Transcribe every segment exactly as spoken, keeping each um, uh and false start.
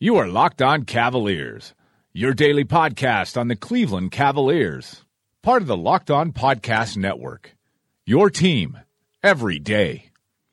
You are Locked On Cavaliers, your daily podcast on the Cleveland Cavaliers, part of the Locked On Podcast Network, your team every day.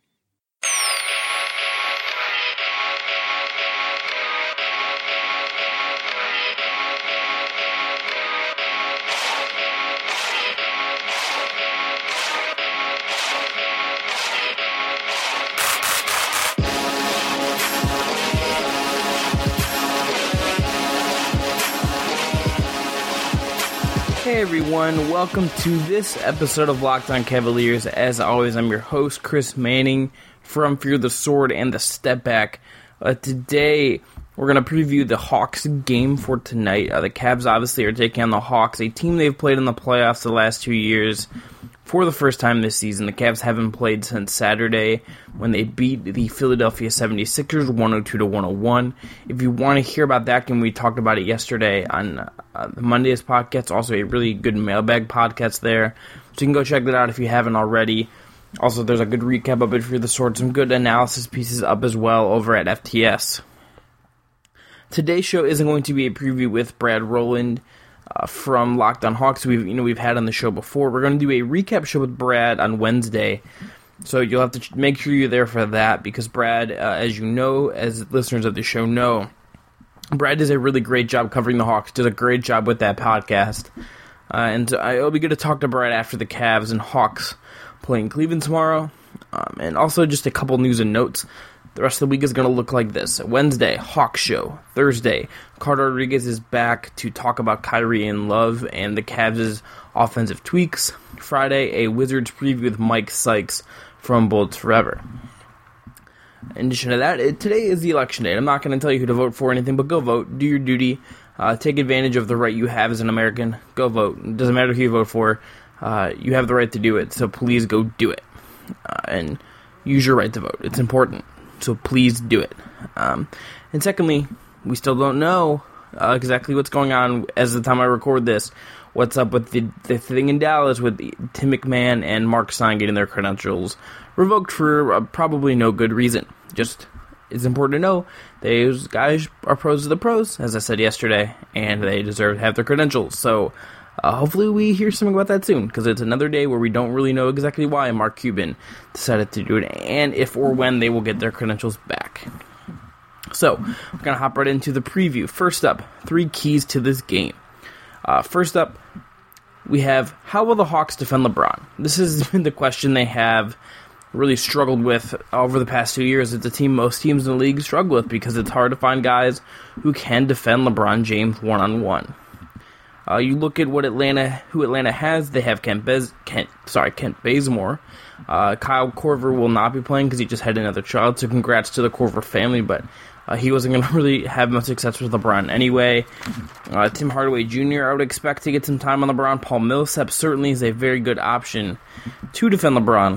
Hey everyone, welcome to this episode of Locked On Cavaliers. As always, I'm your host, Chris Manning from Fear the Sword and the Step Back. Uh, today, we're going to preview the Hawks game for tonight. Uh, the Cavs obviously are taking on the Hawks, a team they've played in the playoffs the last two years. For the first time this season, the Cavs haven't played since Saturday when they beat the Philadelphia seventy-sixers one oh two to one oh one. If you want to hear about that game, we talked about it yesterday on uh, the Monday's podcast. Also, a really good mailbag podcast there. So you can go check that out if you haven't already. Also, there's a good recap of it for the sword, some good analysis pieces up as well over at F T S. Today's show isn't going to be a preview with Brad Rowland Uh, from Locked On Hawks. We've you know we've had on the show before. We're going to do a recap show with Brad on Wednesday, so you'll have to ch- make sure you're there for that because Brad, uh, as you know, as listeners of the show know, Brad does a really great job covering the Hawks. Does a great job with that podcast, uh, and uh, it'll be good to talk to Brad after the Cavs and Hawks playing Cleveland tomorrow, um, and also just a couple news and notes. The rest of the week is going to look like this. Wednesday, Hawks show. Thursday, Carter Rodriguez is back to talk about Kyrie and Love and the Cavs' offensive tweaks. Friday, a Wizards preview with Mike Sykes from Bullets Forever. In addition to that, it, today is the election day. I'm not going to tell you who to vote for or anything, but go vote. Do your duty. Uh, take advantage of the right you have as an American. Go vote. It doesn't matter who you vote for. Uh, you have the right to do it, so please go do it. Uh, and use your right to vote. It's important. So please do it. Um, and secondly, we still don't know uh, exactly what's going on as the time I record this. What's up with the, the thing in Dallas with the, Tim McMahon and Mark Stein getting their credentials revoked for uh, probably no good reason. Just, it's important to know those guys are pros of the pros, as I said yesterday, and they deserve to have their credentials. So Uh, hopefully we hear something about that soon, because it's another day where we don't really know exactly why Mark Cuban decided to do it, and if or when they will get their credentials back. So, we're going to hop right into the preview. First up, three keys to this game. Uh, first up, we have, how will the Hawks defend LeBron? This has been the question they have really struggled with over the past two years. It's a team most teams in the league struggle with, because it's hard to find guys who can defend LeBron James one-on-one. Uh, you look at what Atlanta, who Atlanta has. They have Kent, Bez, Kent sorry, Kent Bazemore. Uh, Kyle Korver will not be playing because he just had another child. So congrats to the Korver family, but uh, he wasn't going to really have much success with LeBron anyway. Uh, Tim Hardaway Junior I would expect to get some time on LeBron. Paul Millsap certainly is a very good option to defend LeBron,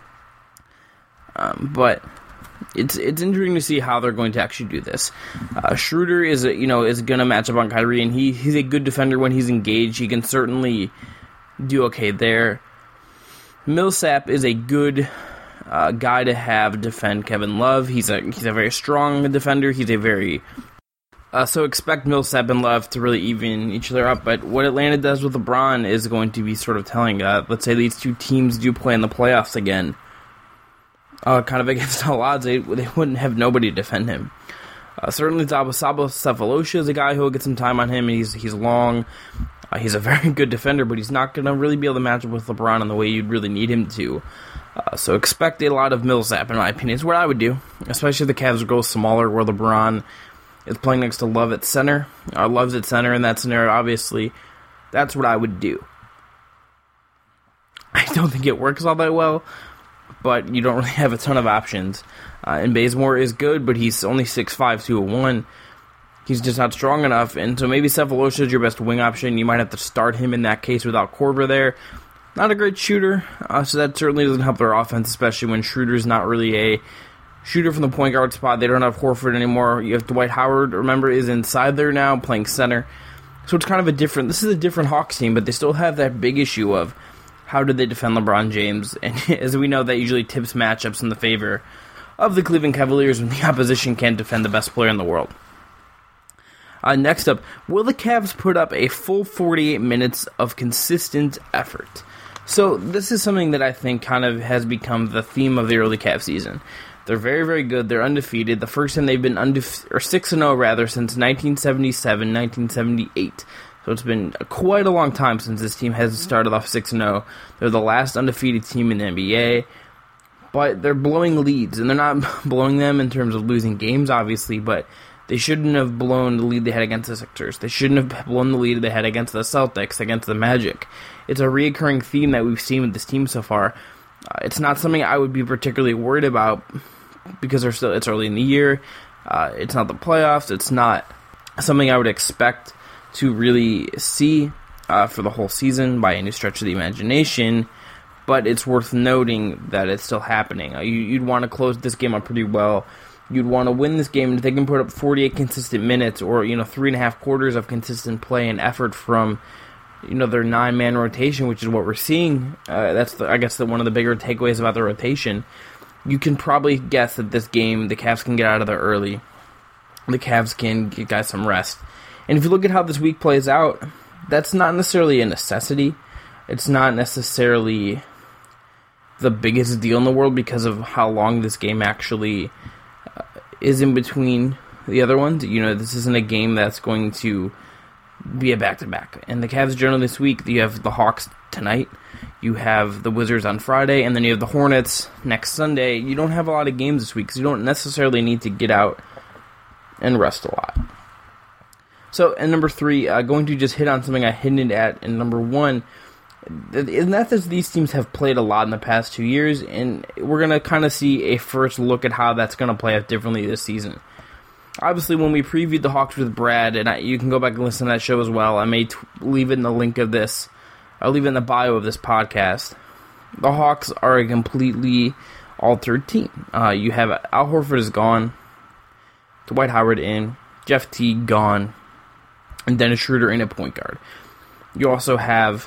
um, but It's it's interesting to see how they're going to actually do this. Uh, Schroeder is a, you know is going to match up on Kyrie, and he he's a good defender when he's engaged. He can certainly do okay there. Millsap is a good uh, guy to have defend Kevin Love. He's a he's a very strong defender. He's a very uh, so expect Millsap and Love to really even each other up. But what Atlanta does with LeBron is going to be sort of telling. Uh, let's say these two teams do play in the playoffs again. Uh, kind of against all odds, they, they wouldn't have nobody to defend him. Uh, certainly, Sabo Sefolosha is a guy who will get some time on him, and he's he's long. Uh, he's a very good defender, but he's not going to really be able to match up with LeBron in the way you'd really need him to. Uh, so expect a lot of Millsap, in my opinion. It's what I would do, especially if the Cavs go smaller, where LeBron is playing next to Love at center. Uh, Love's at center in that scenario, obviously. That's what I would do. I don't think it works all that well, but you don't really have a ton of options. Uh, and Bazemore is good, but he's only six five, two oh one. He's just not strong enough, and so maybe Sefolosha is your best wing option. You might have to start him in that case without Korver there. Not a great shooter, uh, so that certainly doesn't help their offense, especially when Schroeder's not really a shooter from the point guard spot. They don't have Horford anymore. You have Dwight Howard, remember, is inside there now, playing center. So it's kind of a different, this is a different Hawks team, but they still have that big issue of how do they defend LeBron James? And as we know, that usually tips matchups in the favor of the Cleveland Cavaliers when the opposition can't defend the best player in the world. Uh, next up, will the Cavs put up a full forty-eight minutes of consistent effort? So this is something that I think kind of has become the theme of the early Cavs season. They're very, very good. They're undefeated. The first time they've been undef- or six and oh rather since nineteen seventy-seven, nineteen seventy-eight. So it's been quite a long time since this team has started off six and oh. They're the last undefeated team in the N B A. But they're blowing leads, and they're not blowing them in terms of losing games, obviously, but they shouldn't have blown the lead they had against the Sixers. They shouldn't have blown the lead they had against the Celtics, against the Magic. It's a reoccurring theme that we've seen with this team so far. Uh, it's not something I would be particularly worried about because they're still it's early in the year. Uh, it's not the playoffs. It's not something I would expect to really see uh, for the whole season by any stretch of the imagination. But it's worth noting that it's still happening. Uh, you, you'd want to close this game up pretty well. You'd want to win this game if they can put up forty-eight consistent minutes, or you know, three and a half quarters of consistent play and effort from you know their nine-man rotation, which is what we're seeing. Uh, that's the, I guess the, one of the bigger takeaways about the rotation. You can probably guess that this game the Cavs can get out of there early. The Cavs can get guys some rest. And if you look at how this week plays out, that's not necessarily a necessity. It's not necessarily the biggest deal in the world because of how long this game actually uh, is in between the other ones. You know, this isn't a game that's going to be a back-to-back. And the Cavs generally this week, you have the Hawks tonight, you have the Wizards on Friday, and then you have the Hornets next Sunday. You don't have a lot of games this week, because you don't necessarily need to get out and rest a lot. So, and number three, uh, going to just hit on something I hinted at in number one, and that's that these teams have played a lot in the past two years, and we're going to kind of see a first look at how that's going to play out differently this season. Obviously, when we previewed the Hawks with Brad, and I, you can go back and listen to that show as well, I may t- leave it in the link of this, I'll leave it in the bio of this podcast. The Hawks are a completely altered team. Uh, you have Al Horford is gone, Dwight Howard in, Jeff Teague gone, and Dennis Schroeder in at point guard. You also have,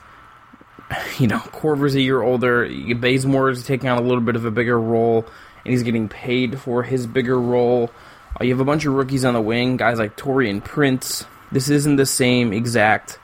you know, Korver's a year older, Bazemore is taking on a little bit of a bigger role, and he's getting paid for his bigger role. Uh, you have a bunch of rookies on the wing, guys like Taurean Prince. This isn't the same exact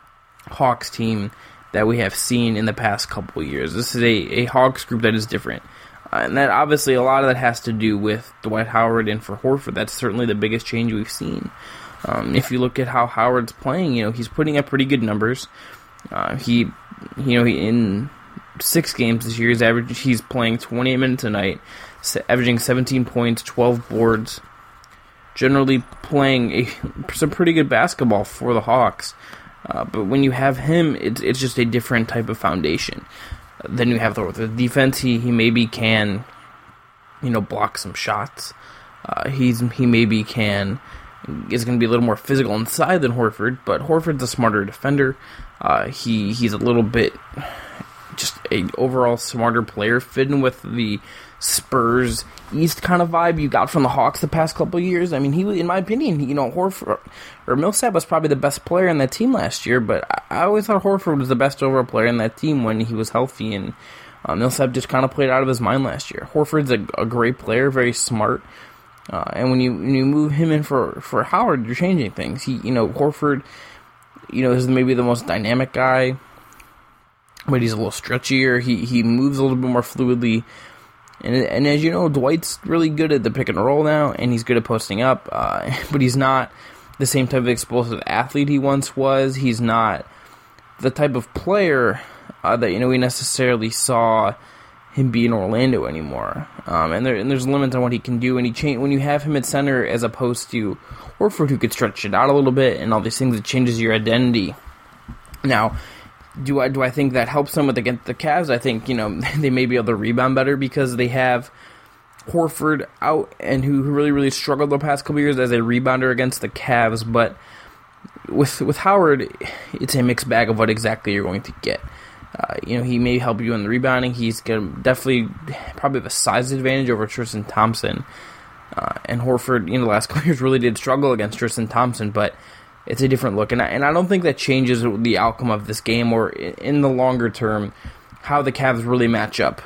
Hawks team that we have seen in the past couple of years. This is a, a Hawks group that is different. Uh, and that obviously a lot of that has to do with Dwight Howard and for Horford. That's certainly the biggest change we've seen. Um, if you look at how Howard's playing, you know, he's putting up pretty good numbers. Uh, he, you know, he, in six games this year, he's average, he's playing twenty-eight minutes a night, averaging seventeen points, twelve boards, generally playing a, some pretty good basketball for the Hawks. Uh, but when you have him, it's it's just a different type of foundation. Uh, then you have the, the defense. He he maybe can, you know, block some shots. Uh, he's he maybe can is going to be a little more physical inside than Horford, but Horford's a smarter defender. Uh, he he's a little bit just a overall smarter player, fitting with the Spurs East kind of vibe you got from the Hawks the past couple of years. I mean, he, in my opinion, you know, Horford or Millsap was probably the best player in that team last year, but I, I always thought Horford was the best overall player in that team when he was healthy, and uh, Millsap just kind of played out of his mind last year. Horford's a, a great player, very smart, uh, and when you when you move him in for, for Howard, you're changing things. He, you know, Horford, you know, is maybe the most dynamic guy, but he's a little stretchier. He he moves a little bit more fluidly. And and as you know, Dwight's really good at the pick and roll now, and he's good at posting up, uh, but he's not the same type of explosive athlete he once was. He's not the type of player uh, that, you know, we necessarily saw him be in Orlando anymore. Um, and, there, and there's limits on what he can do, and he change, when you have him at center as opposed to Horford, who could stretch it out a little bit, and all these things, it changes your identity. Now, Do I do I think that helps them with against the Cavs? I think, you know, they may be able to rebound better because they have Horford out, and who really, really struggled the past couple years as a rebounder against the Cavs. But with with Howard, it's a mixed bag of what exactly you're going to get. Uh, you know, he may help you in the rebounding. He's going to definitely probably have a size advantage over Tristan Thompson. Uh, and Horford, you know, the last couple years really did struggle against Tristan Thompson, but it's a different look, and I, and I don't think that changes the outcome of this game, or in the longer term, how the Cavs really match up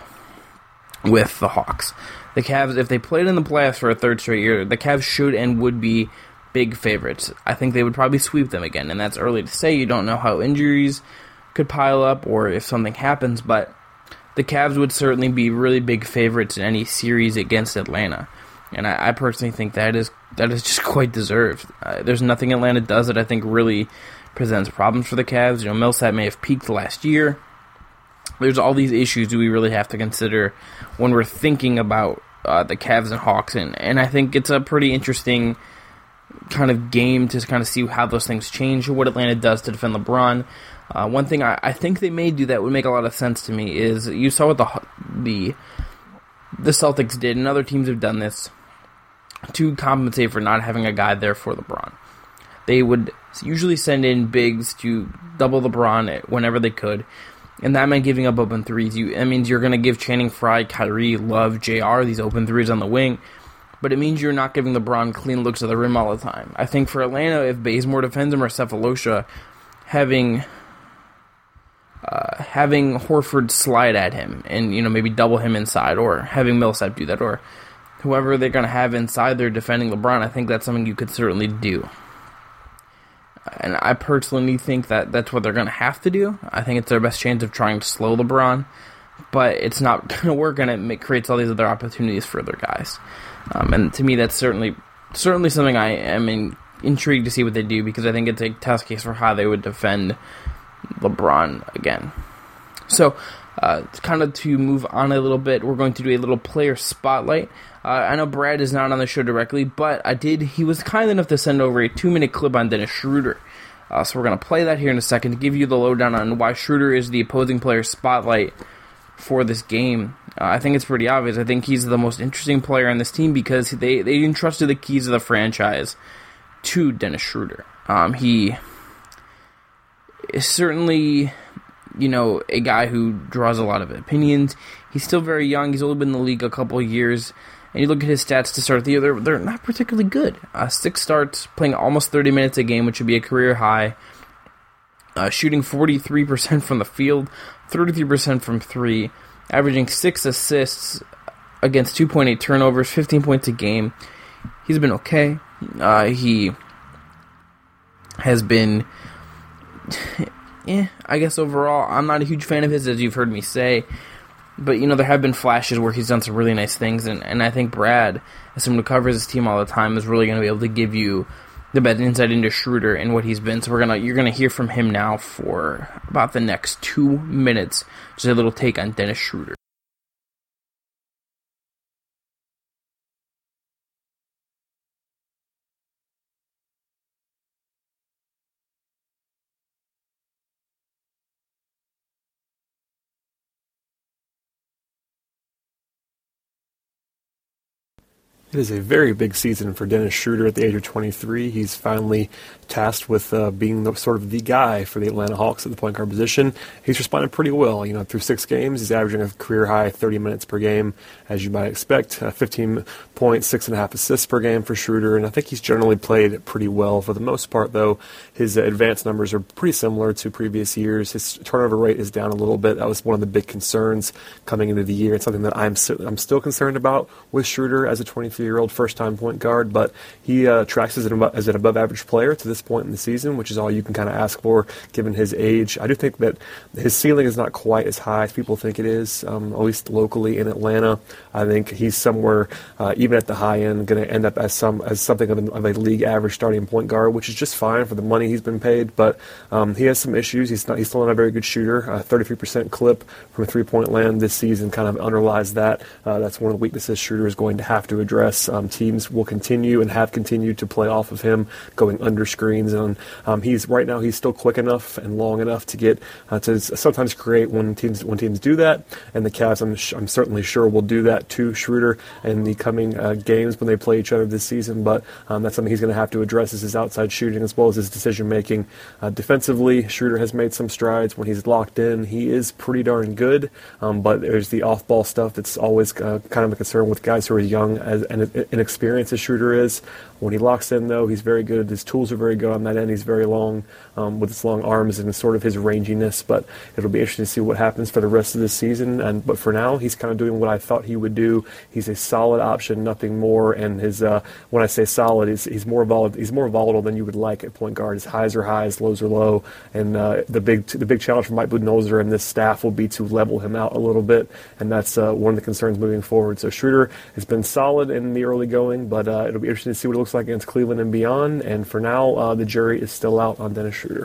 with the Hawks. The Cavs, if they played in the playoffs for a third straight year, the Cavs should and would be big favorites. I think they would probably sweep them again, and that's early to say. You don't know how injuries could pile up or if something happens, but the Cavs would certainly be really big favorites in any series against Atlanta. And I, I personally think that is that is just quite deserved. Uh, there's nothing Atlanta does that I think really presents problems for the Cavs. You know, Millsap may have peaked last year. There's all these issues that we really have to consider when we're thinking about uh, the Cavs and Hawks. And, and I think it's a pretty interesting kind of game to kind of see how those things change, what Atlanta does to defend LeBron. Uh, one thing I, I think they may do that would make a lot of sense to me is you saw what the the the Celtics did, and other teams have done this to compensate for not having a guy there for LeBron. They would usually send in bigs to double LeBron whenever they could, and that meant giving up open threes. You, that means you're going to give Channing Frye, Kyrie, Love, J R these open threes on the wing, but it means you're not giving LeBron clean looks at the rim all the time. I think for Atlanta, if Bazemore defends him or Cephalosha, having uh, having Horford slide at him and, you know, maybe double him inside, or having Millsap do that, or whoever they're going to have inside there defending LeBron, I think that's something you could certainly do. And I personally think that that's what they're going to have to do. I think it's their best chance of trying to slow LeBron, but it's not going to work, and it creates all these other opportunities for other guys. Um, and to me, that's certainly certainly something I am in, intrigued to see what they do, because I think it's a test case for how they would defend LeBron again. So, uh, kind of to move on a little bit, we're going to do a little player spotlight. Uh, I know Brad is not on the show directly, but I did. He was kind enough to send over a two-minute clip on Dennis Schroeder. Uh, so we're going to play that here in a second to give you the lowdown on why Schroeder is the opposing player spotlight for this game. Uh, I think it's pretty obvious. I think he's the most interesting player on this team because they, they entrusted the keys of the franchise to Dennis Schroeder. Um, he is certainly, you know, a guy who draws a lot of opinions. He's still very young. He's only been in the league a couple of years. And you look at his stats to start the year, they're, they're not particularly good. Uh, six starts, playing almost thirty minutes a game, which would be a career high. Uh, shooting forty-three percent from the field, thirty-three percent from three, averaging six assists against two point eight turnovers, fifteen points a game. He's been okay. Uh, he has been, eh, I guess overall, I'm not a huge fan of his, as you've heard me say. But, you know, there have been flashes where he's done some really nice things, and, and I think Brad, as someone who covers his team all the time, is really going to be able to give you the best insight into Schroeder and what he's been. So we're gonna you're gonna hear from him now for about the next two minutes. Just a little take on Dennis Schroeder. It is a very big season for Dennis Schroeder at the age of twenty-three. He's finally tasked with uh, being the, sort of the guy for the Atlanta Hawks at the point guard position. He's responded pretty well. You know, through six games, he's averaging a career high thirty minutes per game, as you might expect. Uh, fifteen points, six and a half assists per game for Schroeder, and I think he's generally played pretty well for the most part. Though his uh, advanced numbers are pretty similar to previous years. His turnover rate is down a little bit. That was one of the big concerns coming into the year. It's something that I'm I'm still concerned about with Schroeder as a twenty-three-year-old first-time point guard, but he uh, tracks as an, as an above-average player to this point in the season, which is all you can kind of ask for given his age. I do think that his ceiling is not quite as high as people think it is, um, at least locally in Atlanta. I think he's somewhere, uh, even at the high end, going to end up as some as something of a, of a league average starting point guard, which is just fine for the money he's been paid. But um, he has some issues. He's not. He's still not a very good shooter. A thirty-three percent clip from a three-point land this season kind of underlies that. Uh, that's one of the weaknesses Schroeder is going to have to address. Um, teams will continue and have continued to play off of him, going under screens, and um, he's right now he's still quick enough and long enough to get uh, to sometimes create when teams when teams do that. And the Cavs, I'm, sh- I'm certainly sure, will do that to Schroeder in the coming uh, games when they play each other this season. But um, that's something he's going to have to address, is his outside shooting as well as his decision making. Uh, defensively, Schroeder has made some strides when he's locked in. He is pretty darn good, um, but there's the off-ball stuff that's always uh, kind of a concern with guys who are young as, and inexperienced as Schroeder is. When he locks in, though, he's very good. His tools are very good on that end. He's very long um, with his long arms and sort of his ranginess, but it'll be interesting to see what happens for the rest of this season. And But for now, he's kind of doing what I thought he would do. He's a solid option, nothing more, and his uh, when I say solid, he's, he's, more volatile, he's more volatile than you would like at point guard. His highs are high, his lows are low, and uh, the big the big challenge for Mike Budenholzer and this staff will be to level him out a little bit, and that's uh, one of the concerns moving forward. So Schroeder has been solid in the early going, but uh, it'll be interesting to see what it looks like against Cleveland and beyond, and for now, uh, the jury is still out on Dennis Schroeder.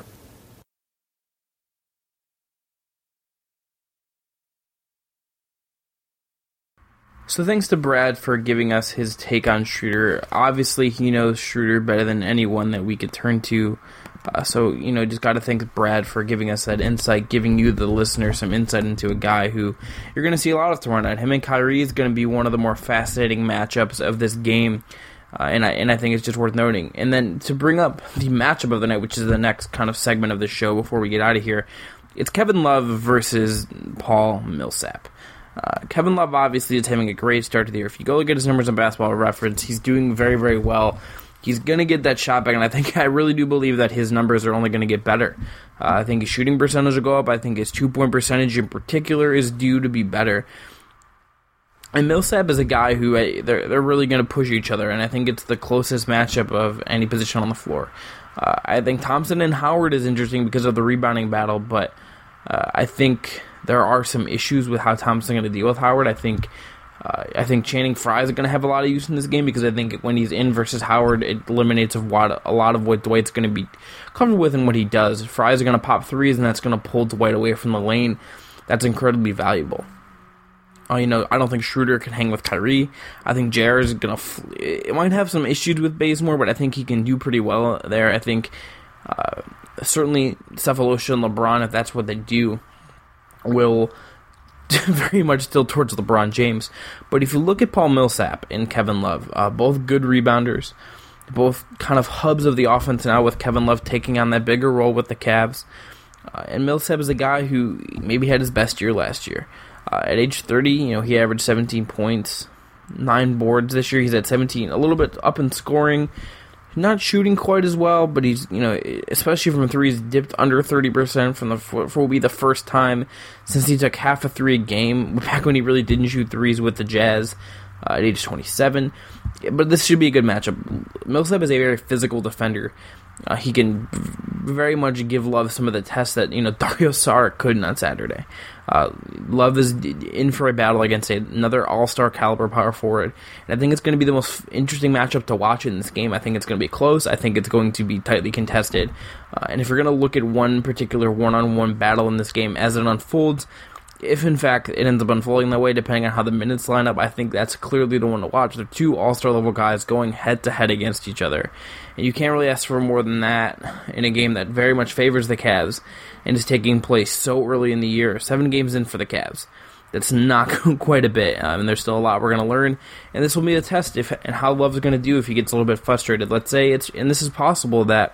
So thanks to Brad for giving us his take on Schroeder. Obviously, he knows Schroeder better than anyone that we could turn to. Uh, so, you know, just got to thank Brad for giving us that insight, giving you, the listener, some insight into a guy who you're going to see a lot of tomorrow night. Him and Kyrie is going to be one of the more fascinating matchups of this game, uh, and I and I think it's just worth noting. And then to bring up the matchup of the night, which is the next kind of segment of the show before we get out of here, it's Kevin Love versus Paul Millsap. Uh, Kevin Love obviously is having a great start to the year. If you go look at his numbers on Basketball Reference, he's doing very, very well. He's going to get that shot back, and I think I really do believe that his numbers are only going to get better. Uh, I think his shooting percentage will go up. I think his two-point percentage in particular is due to be better. And Millsap is a guy who uh, they're they're really going to push each other, and I think it's the closest matchup of any position on the floor. Uh, I think Thompson and Howard is interesting because of the rebounding battle, but uh, I think there are some issues with how Thompson's going to deal with Howard. I think uh, I think Channing Frye is going to have a lot of use in this game because I think when he's in versus Howard, it eliminates a lot, a lot of what Dwight's going to be comfortable with and what he does. Frye's going to pop threes, and that's going to pull Dwight away from the lane. That's incredibly valuable. Uh, you know, I don't think Schroeder can hang with Kyrie. I think J R is going to... Fl- it might have some issues with Bazemore, but I think he can do pretty well there. I think uh, certainly Cephalosha and LeBron, if that's what they do, will very much tilt towards LeBron James. But if you look at Paul Millsap and Kevin Love, uh, both good rebounders, both kind of hubs of the offense now, with Kevin Love taking on that bigger role with the Cavs. Uh, and Millsap is a guy who maybe had his best year last year. Uh, at age thirty, you know, he averaged seventeen points, nine boards this year. He's at seventeen, a little bit up in scoring. Not shooting quite as well, but he's, you know, especially from three, he's dipped under thirty percent from the for will be the first time since he took half a three a game, back when he really didn't shoot threes with the Jazz uh, at age twenty-seven. But this should be a good matchup. Millsap is a very physical defender. Uh, he can very much give Love some of the tests that, you know, Dario Saric couldn't on Saturday. Uh, Love is in for a battle against another all-star caliber power forward, and I think it's going to be the most interesting matchup to watch in this game. I think it's going to be close. I think it's going to be tightly contested. Uh, and if you're going to look at one particular one-on-one battle in this game as it unfolds, if in fact it ends up unfolding that way, depending on how the minutes line up, I think that's clearly the one to watch. They're two all-star level guys going head-to-head against each other. And you can't really ask for more than that in a game that very much favors the Cavs and is taking place so early in the year. Seven games in for the Cavs. That's not quite a bit, um, and there's still a lot we're going to learn. And this will be a test if and how Love's going to do if he gets a little bit frustrated. Let's say it's, and this is possible that,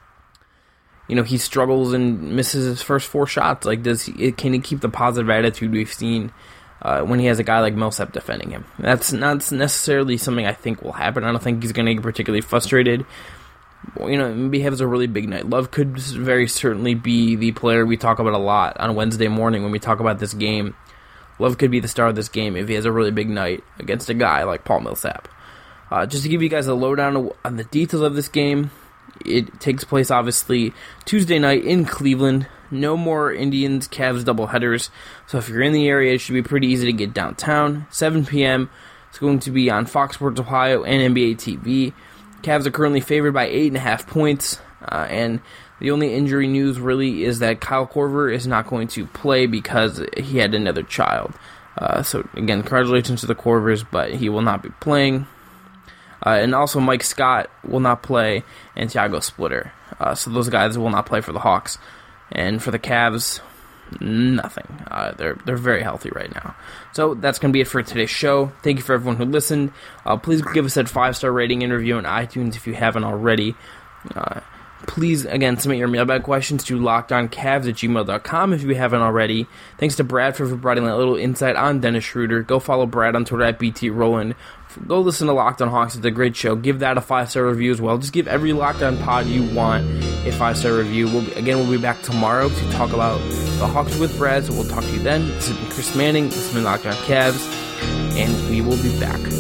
you know, he struggles and misses his first four shots. Like, does he, can he keep the positive attitude we've seen uh, when he has a guy like Millsap defending him? That's not necessarily something I think will happen. I don't think he's going to get particularly frustrated. You know, maybe he has a really big night. Love could very certainly be the player we talk about a lot on Wednesday morning when we talk about this game. Love could be the star of this game if he has a really big night against a guy like Paul Millsap. Uh, just to give you guys a lowdown on the details of this game, it takes place, obviously, Tuesday night in Cleveland. No more Indians Cavs doubleheaders. So if you're in the area, it should be pretty easy to get downtown. seven p.m. It's going to be on Fox Sports Ohio and N B A T V. Cavs are currently favored by eight and a half points. Uh, and the only injury news really is that Kyle Korver is not going to play because he had another child. Uh, so again, congratulations to the Korvers, but he will not be playing. Uh, and also Mike Scott will not play, and Thiago Splitter. Uh, so those guys will not play for the Hawks. And for the Cavs, nothing. Uh, they're they're very healthy right now. So that's going to be it for today's show. Thank you for everyone who listened. Uh, please give us that five-star rating and review on iTunes if you haven't already. Uh, Please, again, submit your mailbag questions to lockedoncavs at gmail dot com if you haven't already. Thanks to Bradford for providing that little insight on Dennis Schroeder. Go follow Brad on Twitter at B T Rowland. Go listen to Locked On Hawks. It's a great show. Give that a five-star review as well. Just give every Locked On pod you want a five-star review. We'll be, again, we'll be back tomorrow to talk about the Hawks with Brad, so we'll talk to you then. This has been Chris Manning. This has been Locked On Cavs, and we will be back.